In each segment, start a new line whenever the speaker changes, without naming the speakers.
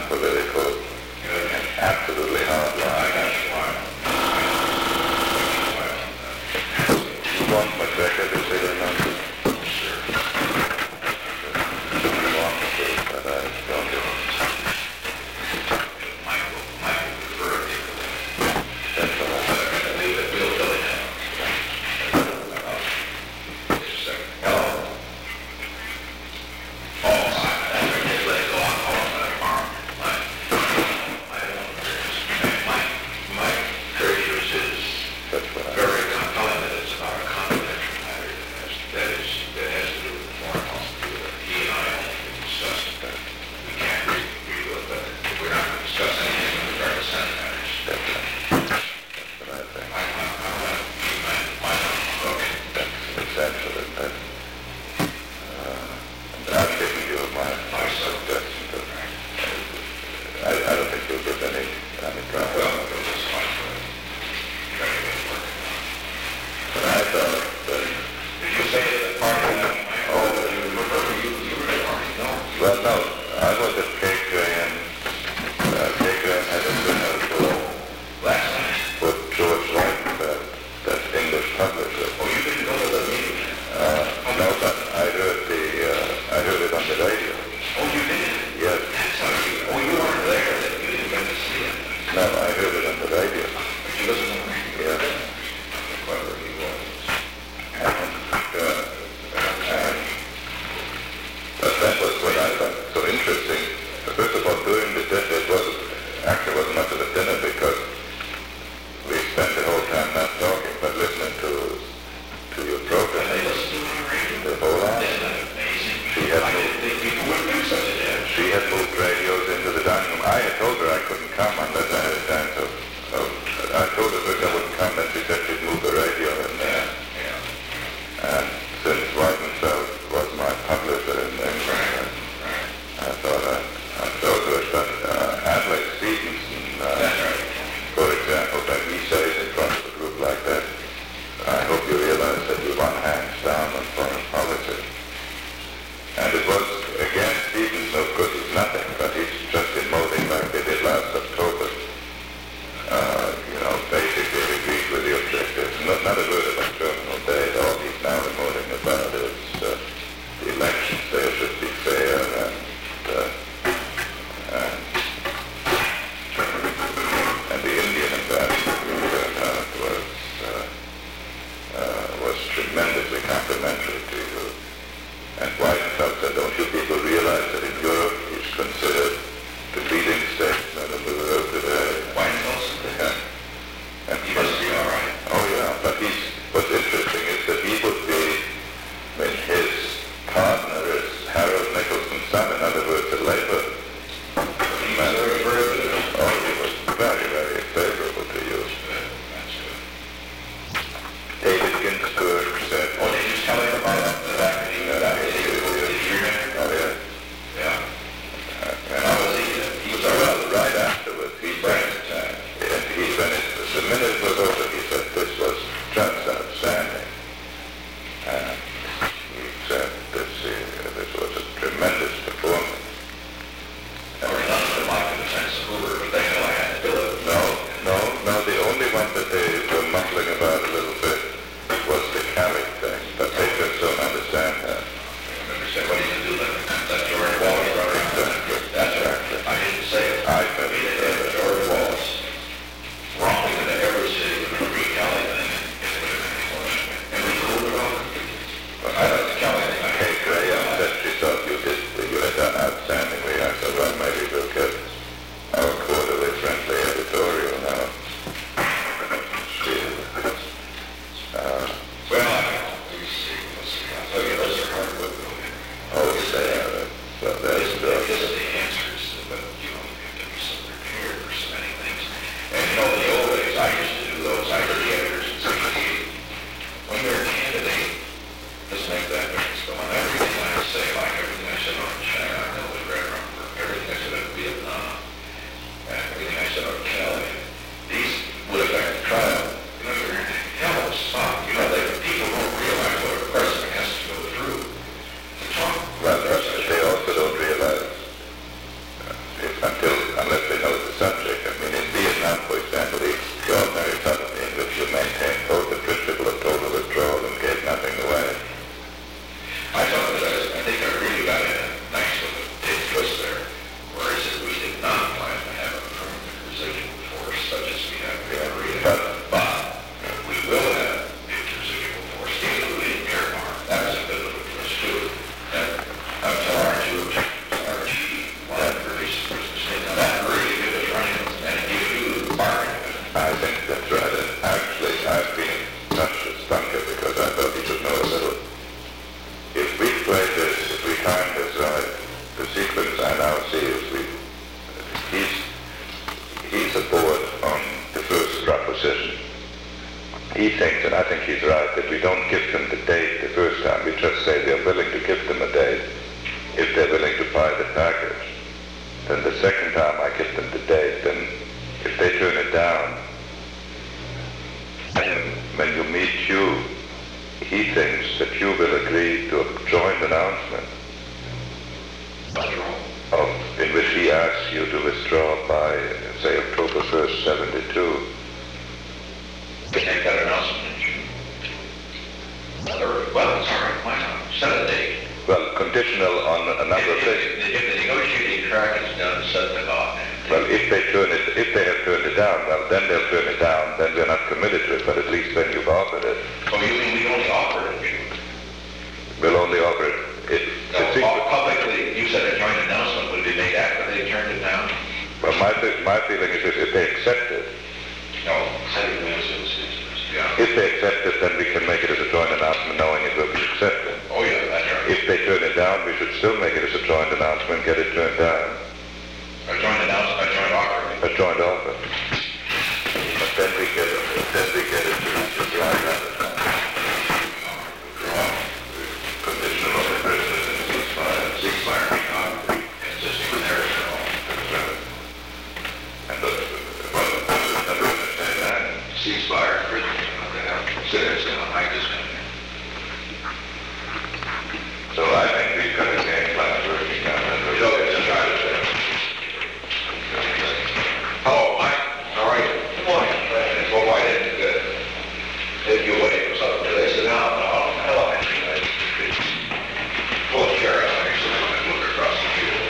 political, absolutely hard line. You want McGregor to sit in on this? You want to, but I don't do it. That's all right. he thinks, and I think he's right, that we don't give them the date the first time. We just say they're willing to give them a date if they're willing to buy the package. Then the second time I give them the date, then if they turn it down, when you meet Hugh, he thinks that Hugh will agree to a joint announcement in which he asks you to withdraw by, say, October 1st, 72.
Make that announcement in June. Well, it's all right. Why not? Set a date.
Well, conditional on a number of things.
If the negotiating track is done, set the date.
Well, if they have turned it down, well, then they'll turn it down. Then we're not committed to it. But at least then you've offered it.
Oh, you mean we only offer it in June?
We'll only offer it.
Publicly, you said a joint announcement would be made after they turned it down?
Well, my feeling is if they accept it.
No, yeah.
If they accept it, then we can make it as a joint announcement knowing it will be accepted.
Oh, yeah, that's right.
If they turn it down, we should still make it as a joint announcement, get it turned down.
A joint announcement, a joint offer.
A joint offer. But then we get it to dry down the time. Conditional on the president and ceasefire.
Existing there, so.
And I don't understand that.
Ceasefire, it's going to hike this country.
So I think we've got a game plan working out.
That's right. Hello, Mike. All right. Good morning. Well, why didn't take you away from something today? Sit down. Hello. Pull a chair out there so I can look across the field.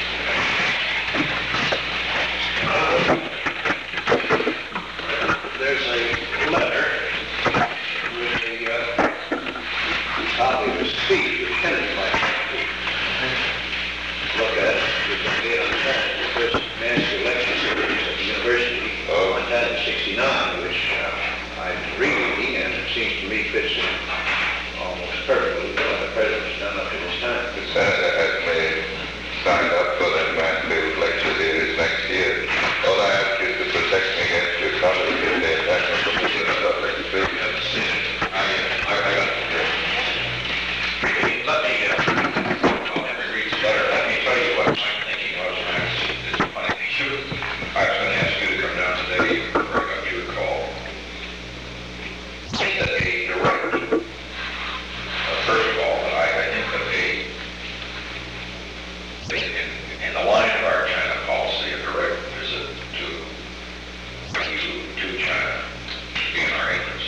There's a letter with a copy of a speech that Kennedy might have to look at. It's a date on the first mass election series at the university in 1969, which I'm reading, and it seems to me fits in almost perfectly with what the president's done up to this time.
The senator has made signed up for that Mansfield lecture series next year. All I ask you is to protect me against your colleagues if they attack me from the public speech.
I got it. Let me, Henry reads the letter. Let me tell you what I'm thinking was when I was this funny thing. I was going to ask you to come down today before I got your call. I think that a direct, first of all, I think that in the line of our China policy, a direct visit to China would be in our interest.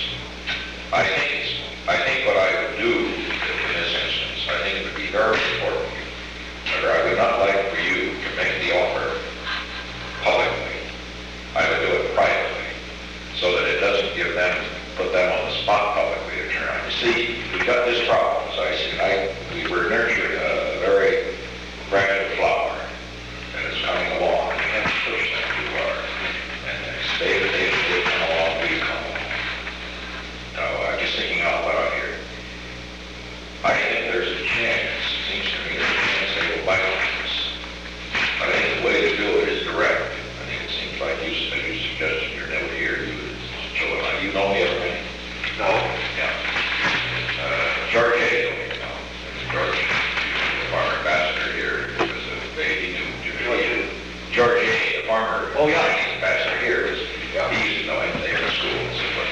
I think what I would do in this instance, I think it would be very important, or I would not like for you to make the offer publicly. I would do it privately, so that it doesn't put them on the spot publicly to turn on. You see, we've got this problem, as I see. We were nurturing a very fragile flower, and it's coming along. We have to push that too hard. And stay with it, they come along, we come along. Now, I'm just thinking out loud here. I think there's a chance, it seems to me, there's a chance they will bite on this. But I think the way to do it is direct. I think it seems like you suggested you're never here. You know me everything? No. Yeah. George Hay told me to come. George, the farmer ambassador here, was a baby knew. George Hay, the farmer ambassador here, he used to know him there in school and so forth.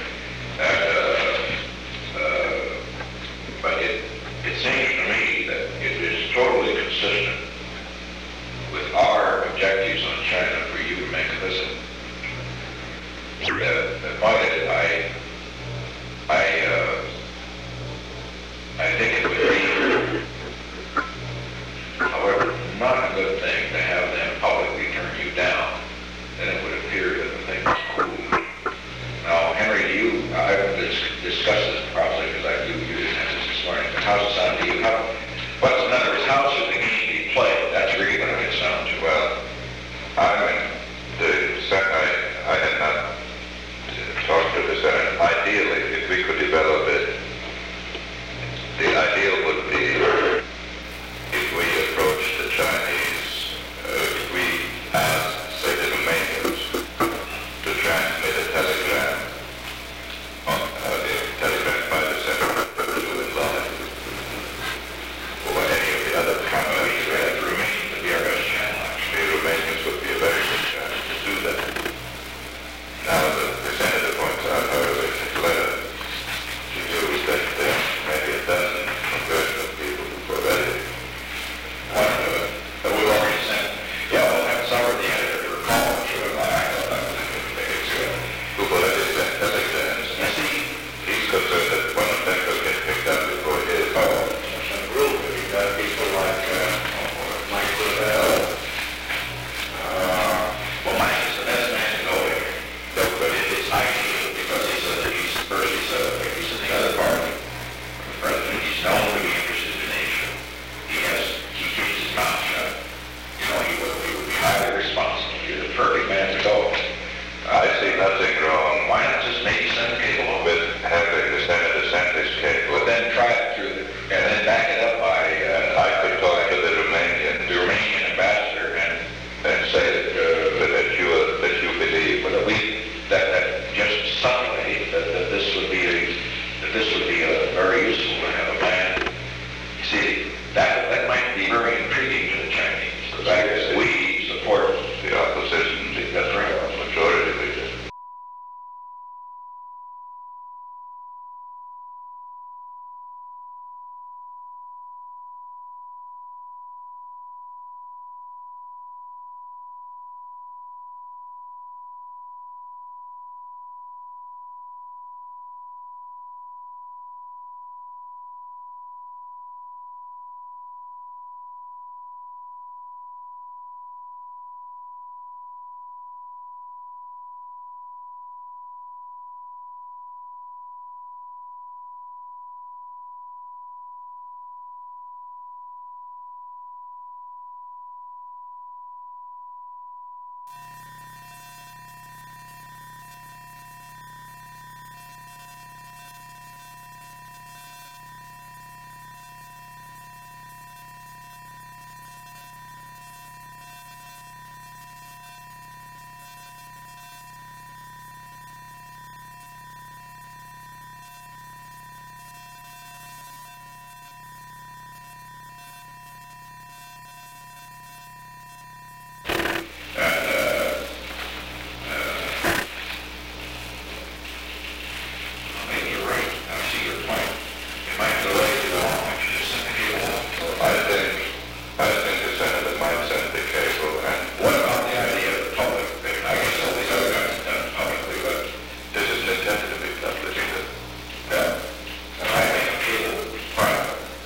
But it seems to me that it is totally consistent with our objectives on China for you to make a visit. I think it would be, however, not a good thing to have them publicly turn you down. Then it would appear that the thing was cool. Now, Henry, I haven't discussed this probably because you didn't have this morning, but how's it sound to you? What's in other words, how should the game be played? That's really going to get sound to.
Well, I had not talked to the Senate. Ideally, if we could develop it, the ideal would be if we approach the Chinese, if we ask, say, the Romanians to transmit a telegram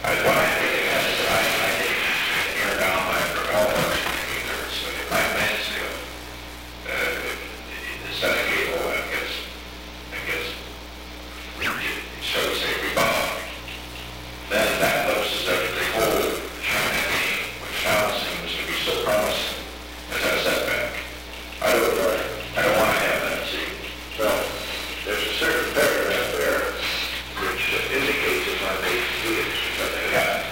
What I think it has, I think tear down my propeller, my Mansfield, instead of cable, it gets, shall we say, rebound. Then that looks as if the whole China game, which now seems to be so promising, as a setback. I don't want to have that, see.
Well, there's a certain paragraph there which indicates, if I may read it,
Yeah.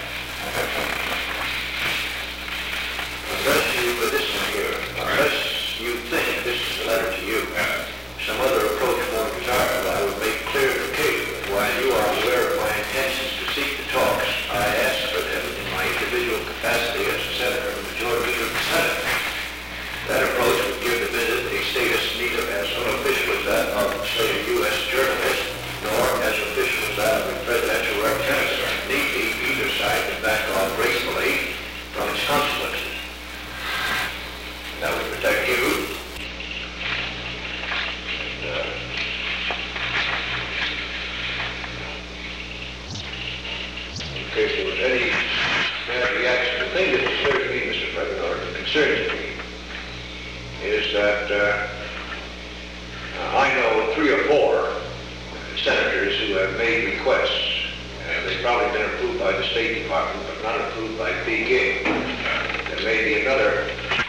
unless you, but this one here, unless you think, this is a letter to you, some other approach more desirable, I would make clear to Kate that while you are aware of my intentions to seek the talks, I ask for them in my individual capacity as a senator of the majority leader of the Senate. That approach would give the visit a status neither as unofficial as that of, say, a U.S. journalist, nor as official as that of a presidential representative. Need be either side to back off gracefully from its consequences. That would protect you. In case there was any bad reaction, the thing that disturbs me, Mr. President, or concerns me, is that I know 3 or 4 senators who have made requests, and they've probably been approved by the State Department, but not approved by Peking. There may be another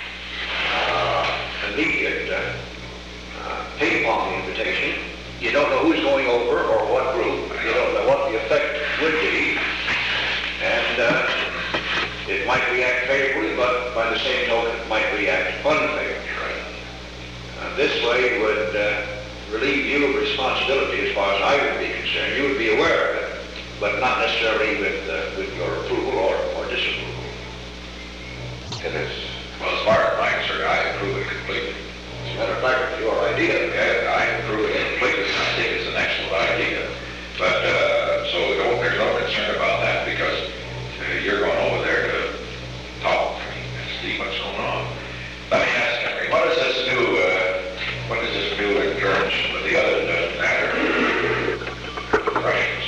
immediate ping-pong invitation. You don't know who's going over or what group. You don't know what the effect would be. And it might react favorably, but by the same token, it might react unfavorably. This way would relieve you of responsibility as far as I would be concerned. You would be aware of it, but not necessarily with your approval or disapproval.
It is. Well, as far as I'm concerned, I approve it completely.
As a matter of fact, your idea.
Yeah, I approve it completely. I think it's an excellent idea. But, so there's no concern about that because you're going over there to talk and see what's going on. Let me ask Henry, what does this do in terms of the other that doesn't matter? Russians.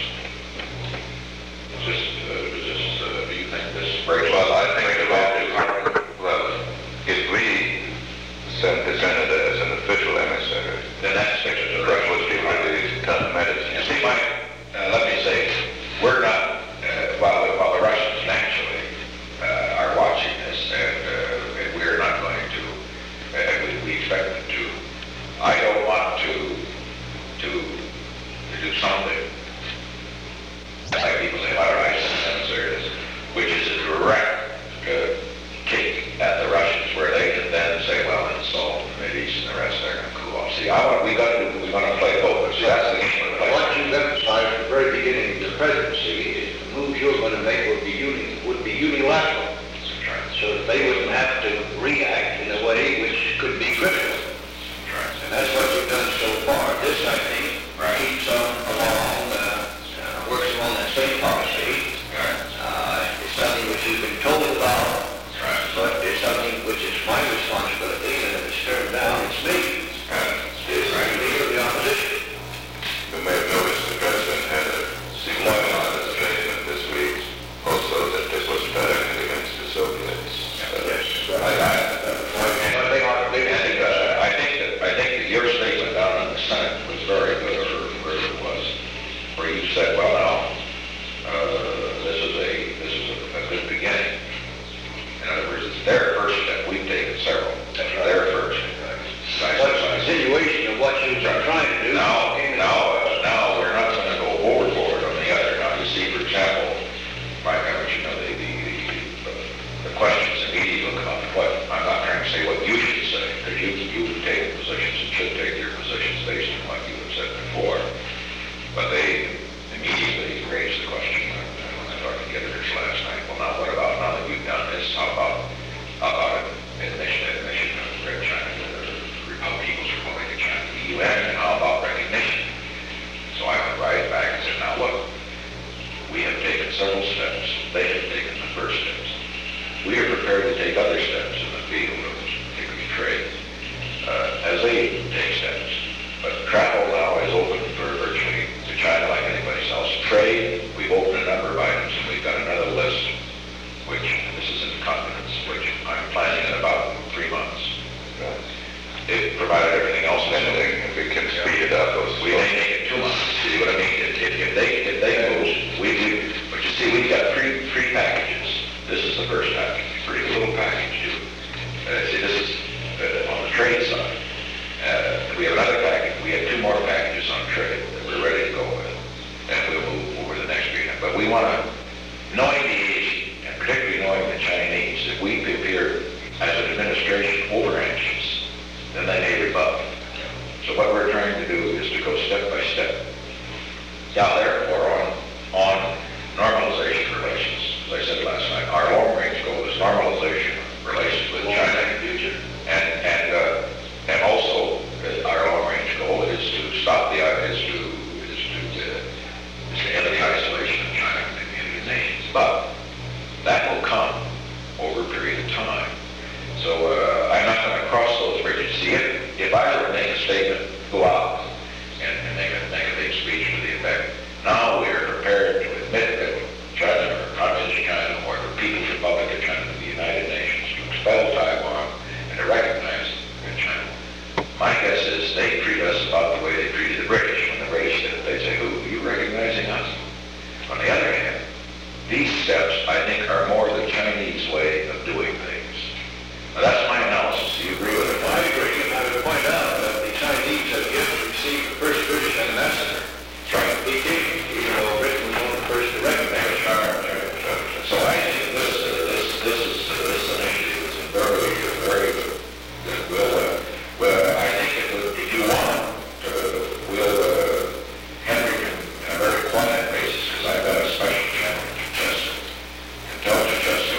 Do you think this breaks?
Well, I think if we send the senator as an official emissary,
Then that sticks to the
that
Russians.
would be really tough medicine.
You see, Mike, let me say, we're not, while the Russians naturally are watching this, and we're not going to, we expect them to. I don't want to do something like people say, why don't I send this, which is a direct kick at the Russians, where they can then say, well, install committees and the rest, they're going to cool off. See, we're going to play both. See, that's the game we're playing.
What you've emphasized at the very beginning of the presidency is the moves you're going to make would be unilateral, so that they wouldn't have to react in a way which could be critical. And that's what you've done so far. This, I think, keeps on along, works along that same policy. It's something which you've been told about, but it's something which is my responsibility, and if it's turned down, it's me. It's the leader of the opposition.
You may have noticed the President had a similar statement this week, also that this was directed against the Soviets.
I think that your statement down in the Senate was very good, or where it was, where you said, well, now, this is a good beginning. In other words, it's their first step. We've taken several. That's their first.
That's a continuation of what you've been trying to do.
Now, we're not going to go overboard on the other. Now, you see, for example, Mike, I want you to know the questions immediately will come up. I'm not trying to say what you should say, because you've taken positions and should take your positions based on what you have said before. But they immediately raised the question when I talked to the editors last night. Well, now what about, now that we've done this, how about admission of Red China, the People's Republic of China, the UN, and how about recognition? So I went right back and said, now look, we have taken several steps. They have taken the first steps. We are prepared to take other steps in the field of particularly trade as they take steps. But travel now is open for virtually to China like anybody else. Trade, we've opened a number of items, and we've got another knowing the Asian, and particularly knowing the Chinese, if we appear as an administration over anxious, then they may rebut. So what we're trying to do is to go step by step. Now, therefore, on normalization relations, as I said last night, our long-range goal is normalization of relations with China in the future, and also our long-range goal is to stop the is to end the isolation of China and the United Nations. But that will come over a period of time. So I'm not going to cross those bridges. See, if I were to make a statement, go out and make a big speech to the effect, now we are prepared to admit that China, or Communist China, or the People's Republic of China, to the United Nations, to expel Taiwan, and to recognize China. My guess is they treat us about the way they treated the British. When the British did it, they say, "Who? Are you recognizing us?" On the other hand, these steps, I think, are more the Chinese way of doing things. Now, that's my analysis. Do you agree with it?
I agree, and I would point out that the Chinese have yet to receive the first British ambassador.
That's right.
He came, even though Britain was one of the first to recognize China.
So I think this is an issue that's very good. Well, I think if you want, Henry can, on a very quiet basis, because I've got a special channel to Chester, and tell to Chester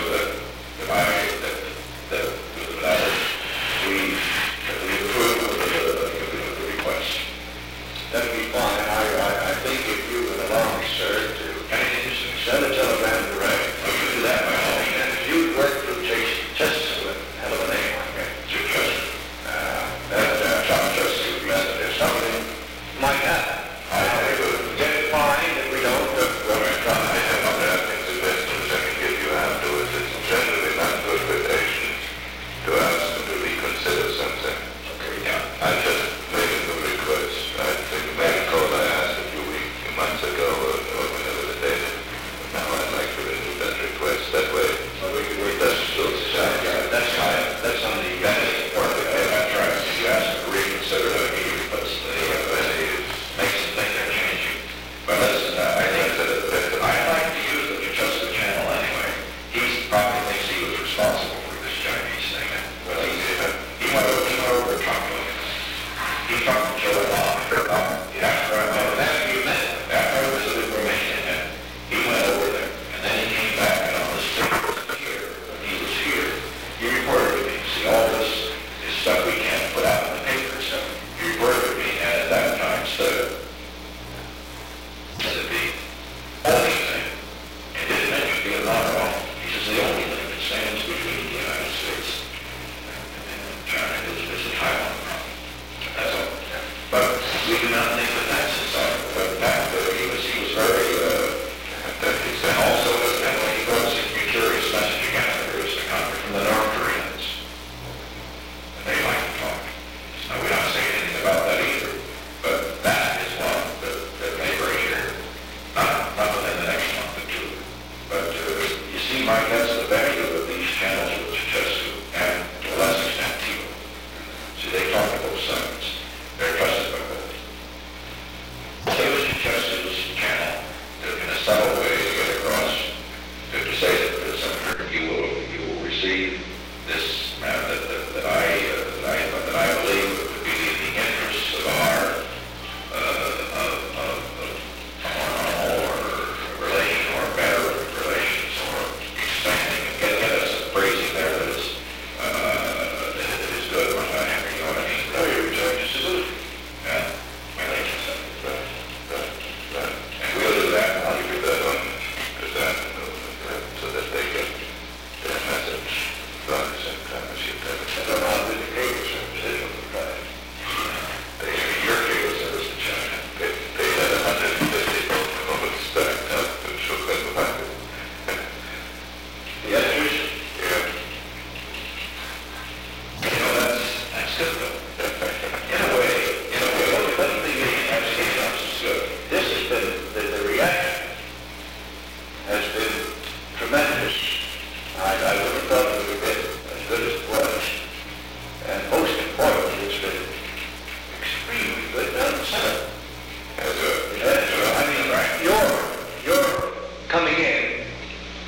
that we approve of the request.
That would be fine. I think if you would allow me, sir, to send a telegram direct.
I could do that by all means.
And if you would work through Chester, hell of a name, okay?
Through Chester.
John Chester would be better. If something might happen, I would get it fine. If we don't, we'll try.
I have other suggestions I can give you afterwards. It's generally not good with Asians to ask them to reconsider something.
Okay, yeah.
I just made a new request. I think you may recall I asked a few months ago or whenever the date. Now I'd like to renew that request. That way,
That's fine. That's on the...
That is part of it. I'm trying to ask them to reconsider it immediately, but makes them think they're changing. But listen, I think that I'd like to use the Chester channel anyway. He probably thinks he was responsible for this Chinese thing. Well, he went over to Trump. He talked to Joe after I visited Romania, and he went over there, and then he came back, and on the stick here, he was here. He reported to me, see, all this is stuff we can't put out in the paper, so he reported to me, and at that time said the only thing, and didn't mention Vietnam at all, he says the only thing that stands between the United States and China is the Taiwan problem. That's all. But we do not think that that's inside. But he was very, and also when he brought a curious message again from the North Koreans. And they like to talk. Now, we're not saying anything about that either, but that is one that may break here. Not within the next month or two. But you see, Mike, that's the value of these channels with Chichester and to a less extent Tebow. See, they talk to both sides. They're trusted by both. So use Chichester's channel in a subtle way to get across, to say that Senator, you will receive this that I believe would be in the interests of our relation or better relations or expanding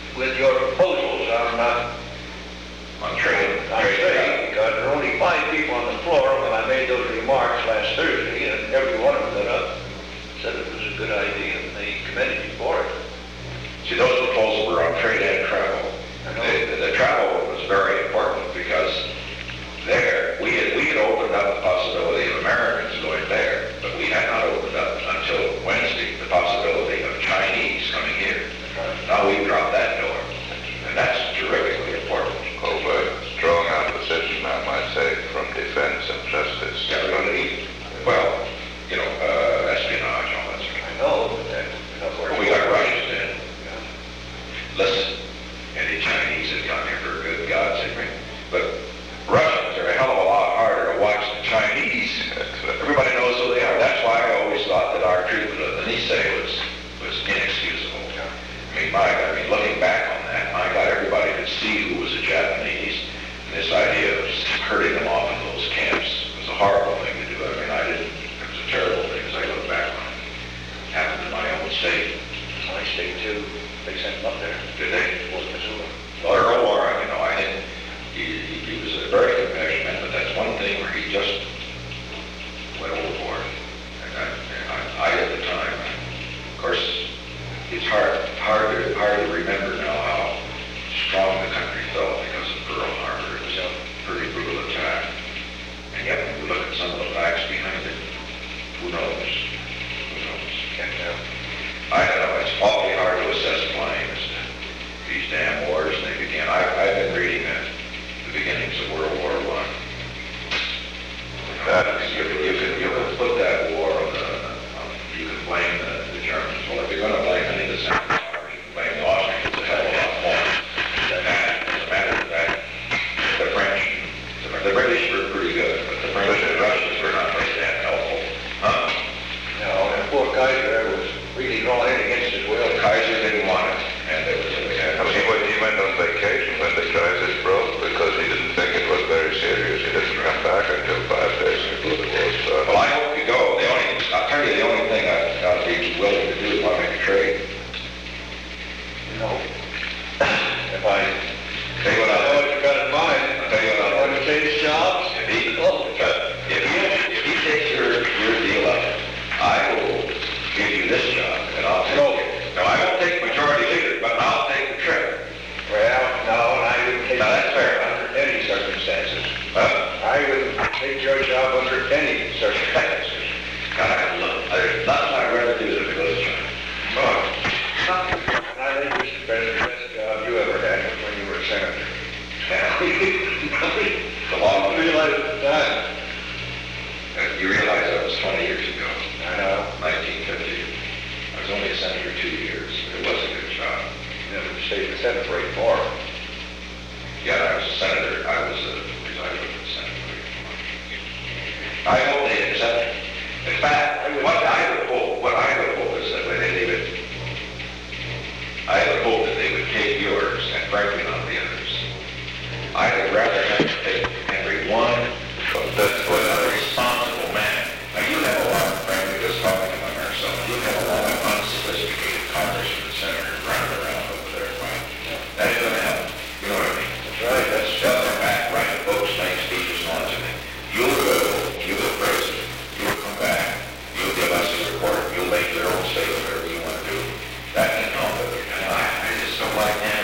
with your proposals
On trade.
on trade, because there were only 5 people on the floor when I made those remarks last Thursday, and every one of them got up and said it was a good idea, and they commended you for it.
See, those proposals were on trade and travel.
I know.
The travel was very important because there, we had opened up the possibility of Americans going there, but we had not opened up until Wednesday the possibility of Chinese coming here. Now we've dropped that door, and that's terrifically important.
Over strong opposition, I might say, from defense and justice.
Yeah, well, espionage, all that sort of thing.
I know, but that,
We got Russians in. Listen, any Chinese that come here for good God's sake, but Russians are a hell of a lot harder to watch than Chinese. Everybody knows who they are. That's why I always thought that our treatment of the Nisei was inexcusable. I mean, looking back on that, my God, everybody could see who was a Japanese. And this idea of herding them off in those camps was a horrible thing to do. I mean, it was a terrible thing as I look back on it. It happened in my own state.
my state too, they sent them up there.
Did they?
Well, Missoula.
Well, Earl Warren, I think he was a very compassionate man, but that's one thing where he just went overboard. And I at the time, of course, it's hard to remember now how strong the country felt because of Pearl Harbor. It was a pretty brutal attack. And yet, when you look at some of the facts behind it, who knows? Who knows?
Can't tell.
I don't know. It's awfully hard to assess claims. These damn wars, and they began. I've been reading the beginnings of World War I. You can put that war on you can blame the Germans. Well, if you're going to blame any of the Central Powers, you can blame the Austrians a hell of a lot more than that. As a matter of fact, the French, the British were pretty good, but the French and the Russians were not very damn helpful.
No, and poor Kaiser was really going in against his will.
Kaiser didn't want it, and there was
He went on vacation when the crisis broke because he didn't think it was very serious. He didn't come back until 5 days before the war started.
Well, I hope you go. I'll tell you, the only thing I'd be willing to do is want to make a trade.
You know, if I
Tell you what
know
I'll
what you got in mind,
I'll tell you what I'll
want to change jobs?
If he takes your deal up, I will give you this job, and I'll take it. No, I won't take majority leader, but I'll take the trip.
Well, no, and I wouldn't take
Now, that's fair.
under any circumstances. I wouldn't take your job under any circumstances.
God, there's nothing I'd rather do than to go to China.
And I think Mr. President, the best job you ever had was when you were a senator.
The long
Realize at the time.
You realize that was 20 years ago,
I know.
1950. I was only a senator 2 years, but it was a good job.
You never stayed in the Senate for 8 more.
Yeah, I was a senator. I was a presiding over the Senate. I hope they accept it. In fact, what I would hope is that when they leave it, I would hope that they would take yours and frankly not the others. I would rather have to take Henry one, but that's what a responsible man. Now you have a lot, frankly, just talking among ourselves, you have a lot of unsophisticated congressmen and senators running around over there. Right? That ain't going to help. You know what I mean?
That's right. That's
They'll come back, write books, make speeches, and all that sort of thing. You'll go, you'll go president, you'll come back, you'll give us a report, you'll make your own statement, whatever you want to do. That can help it. I just don't like that.